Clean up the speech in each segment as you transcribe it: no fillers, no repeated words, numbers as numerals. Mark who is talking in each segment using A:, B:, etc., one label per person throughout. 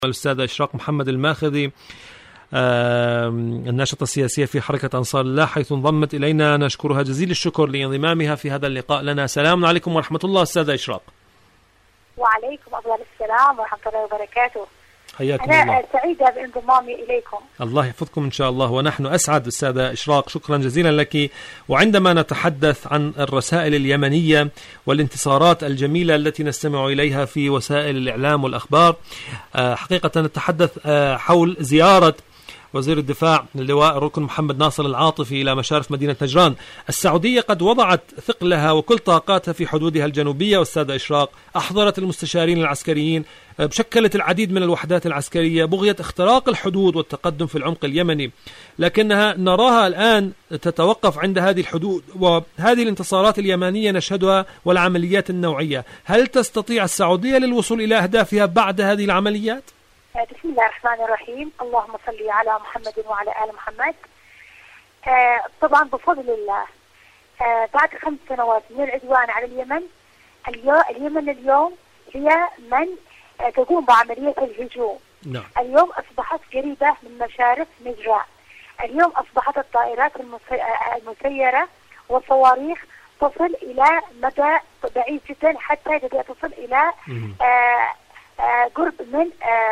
A: الأستاذة إشراق محمد الماخذي، الناشطة السياسية في حركة أنصار الله، حيث انضمت إلينا. نشكرها جزيل الشكر لانضمامها في هذا اللقاء لنا. سلام عليكم ورحمة الله أستاذة إشراق.
B: وعليكم أفضل السلام ورحمة الله وبركاته.
A: حياكم
B: أنا
A: الله.
B: سعيدة بانضمامي إليكم.
A: الله يحفظكم إن شاء الله، ونحن أسعد أستاذة إشراق، شكرا جزيلا لك. وعندما نتحدث عن الرسائل اليمنية والانتصارات الجميلة التي نستمع إليها في وسائل الإعلام والأخبار، حقيقة نتحدث حول زيارة وزير الدفاع اللواء الركن محمد ناصر العاطفي إلى مشارف مدينة نجران. السعودية قد وضعت ثقلها وكل طاقاتها في حدودها الجنوبية، أستاذة إشراق أحضرت المستشارين العسكريين، شكلت العديد من الوحدات العسكرية بغية اختراق الحدود والتقدم في العمق اليمني، لكنها نراها الآن تتوقف عند هذه الحدود، وهذه الانتصارات اليمنية نشهدها والعمليات النوعية. هل تستطيع السعودية للوصول إلى أهدافها بعد هذه العمليات؟
B: بسم الله الرحمن الرحيم. اللهم صل على محمد وعلى آل محمد. طبعا بفضل الله بعد 5 سنوات من العدوان على اليمن، اليمن اليوم هي من تقوم بعملية الهجوم.
A: نعم.
B: اليوم أصبحت قريبة من مشارف نجران. اليوم أصبحت الطائرات المسيرة والصواريخ تصل إلى مدى بعيد جدا، حتى تصل إلى قرب من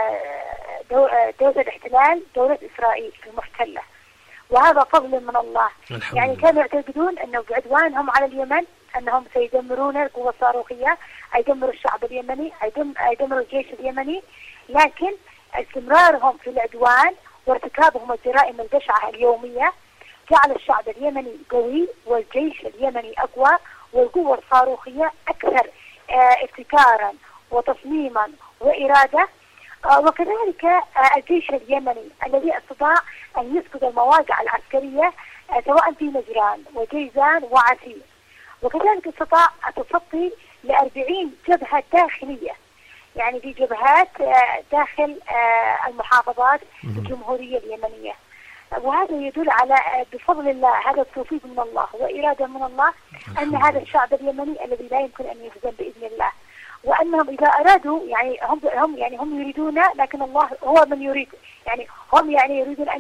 B: دولة الاحتلال، دولة إسرائيل المحتلة، وهذا فضل من الله. يعني كانوا يعتقدون أنه بعدوانهم على اليمن أنهم سيدمرون القوة الصاروخية، يدمروا الشعب اليمني، يدمروا الجيش اليمني، لكن استمرارهم في العدوان وارتكابهم الجرائم البشعة اليومية جعل الشعب اليمني قوي، والجيش اليمني أقوى، والقوة الصاروخية أكثر ابتكارا وتصميما وإرادة. وكذلك الجيش اليمني الذي استطاع أن يسقط المواقع العسكرية سواء في نجران وجيزان وعسير، وكذلك استطاع التصدي ل40 جبهة داخلية، يعني في جبهات داخل المحافظات الجمهورية اليمنية. وهذا يدل على بفضل الله، هذا التوفيق من الله وإرادة من الله، أن هذا الشعب اليمني الذي لا يمكن أن يهزم بإذن الله، وأنهم إذا أرادوا هم يريدون، لكن الله هو من يريد. يعني هم يريدون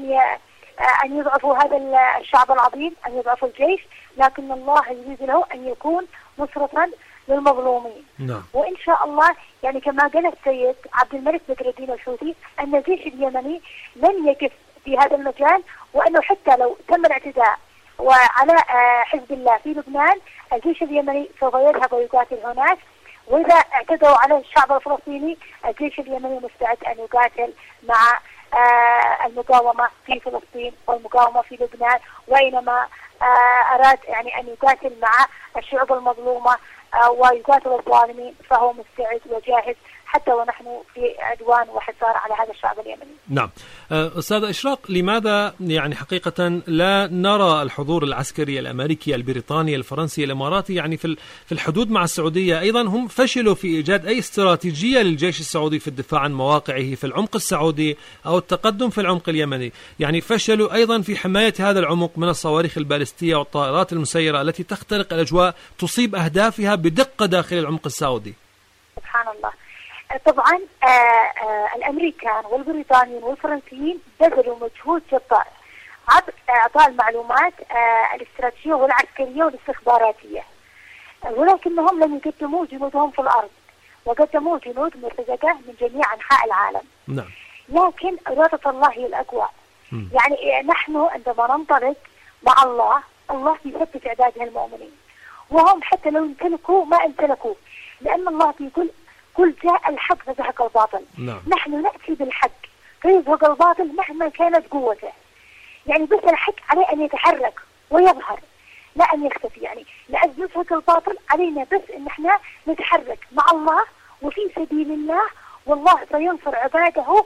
B: أن يضعفوا هذا الشعب العظيم، أن يضعفوا الجيش، لكن الله يريد له أن يكون نصرة للمظلومين.
A: نعم.
B: وإن شاء الله كما قال السيد عبد الملك بدر الدين الحوثي أن الجيش اليمني لن يقف في هذا المجال، وأنه حتى لو تم الاعتداء وعلى حزب الله في لبنان، الجيش اليمني سوف يذهب ويقاتل هناك. وإذا اعتدوا على الشعب الفلسطيني، الجيش اليمني مستعد أن يقاتل مع المقاومة في فلسطين والمقاومة في لبنان، وإنما أراد أن يقاتل مع الشعوب المظلومة ويقاتل الظالمين، فهو مستعد وجاهز حتى ونحن في عدوان وحصار على هذا الشعب اليمني.
A: نعم. أستاذة إشراق، لماذا حقيقة لا نرى الحضور العسكري الأمريكي البريطاني الفرنسي الإماراتي في الحدود مع السعودية؟ أيضا هم فشلوا في إيجاد أي استراتيجية للجيش السعودي في الدفاع عن مواقعه في العمق السعودي أو التقدم في العمق اليمني. فشلوا أيضا في حماية هذا العمق من الصواريخ البالستية والطائرات المسيرة التي تخترق الأجواء، تصيب أهدافها بدقة داخل العمق السعودي.
B: سبحان الله. طبعا الأمريكان والبريطانيين والفرنسيين بذلوا مجهود جبار عبر إعطاء المعلومات الاستراتيجية والعسكرية والاستخباراتية، ولكنهم لم يقدموا جنودهم في الأرض، وقدموا جنود مرتزقة من جميع أنحاء العالم.
A: نعم.
B: لكن إرادة الله هي الأقوى. نحن عندما ننطلق مع الله بيثبت عباده المؤمنين، وهم حتى لو امتلكوا ما امتلكوا، لأن الله بيقول كل جاء الحق فزهق الباطل.
A: نعم.
B: نحن نأتي بالحق فيزهق الباطل مهما كانت قوته. بس الحق عليه أن يتحرك ويظهر، لا أن يختفي. لأن يزهق الباطل علينا بس أن احنا نتحرك مع الله وفي سبيل الله، والله سينصر عباده.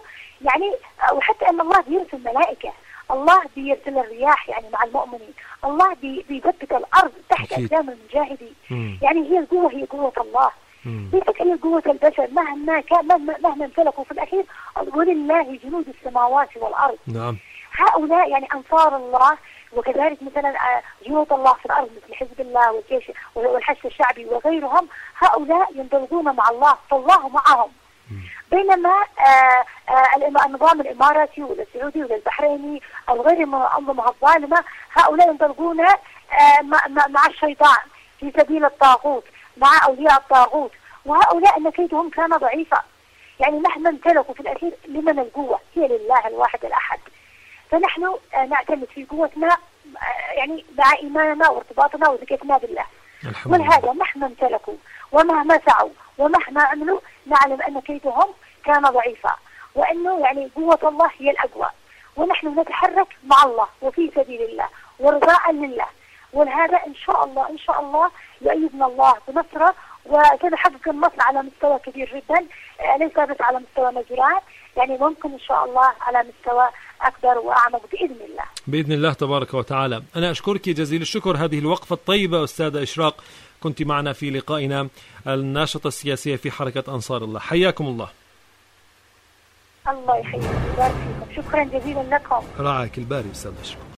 B: وحتى أن الله بيرسل ملائكة، الله بيرسل الرياح مع المؤمنين، الله بيثبت الأرض تحت أقدام المجاهدين. هي القوة هي قوة الله، ليست هي قوة البشر مهما امتلكوا في الأخير. ولله جنود السماوات والأرض.
A: نعم.
B: هؤلاء أنصار الله، وكذلك مثلا جنود الله في الأرض مثل حزب الله والجيش والحشد الشعبي وغيرهم، هؤلاء ينطلقون مع الله، فالله معهم. بينما النظام الإماراتي ولا السعودي ولا البحريني أو غير الأنظمة الظالمة هؤلاء ينطلقون مع الشيطان في سبيل الطاغوت مع أولياء الطاغوت، وهؤلاء أن كيدهم كان ضعيفا. يعني مهما امتلكوا في الأخير لمن القوة؟ هي لله الواحد الأحد. فنحن نعتمد في قوتنا يعني مع إيماننا وارتباطنا وثقتنا بالله. ولهذا مهما امتلكوا ومهما سعوا ومهما عملوا نعلم أن كيدهم كان ضعيفا، وأنه يعني قوة الله هي الأقوى، ونحن نتحرك مع الله وفي سبيل الله ورضاء لله. ولهذا إن شاء الله يؤيدنا الله بنصره، وسنحقق النصر على مستوى كبير جدا، ليس بس على مستوى نجران، يعني ممكن إن شاء الله على مستوى أكبر وأعمق بإذن الله.
A: بإذن الله تبارك وتعالى. أنا أشكرك جزيل الشكر هذه الوقفة الطيبة أستاذة إشراق، كنت معنا في لقائنا الناشطة السياسية في حركة أنصار الله. حياكم الله.
B: الله يحييكم ويبارك فيكم، شكرا جزيلا لكم.
A: رعاك الباري أستاذ إشراق.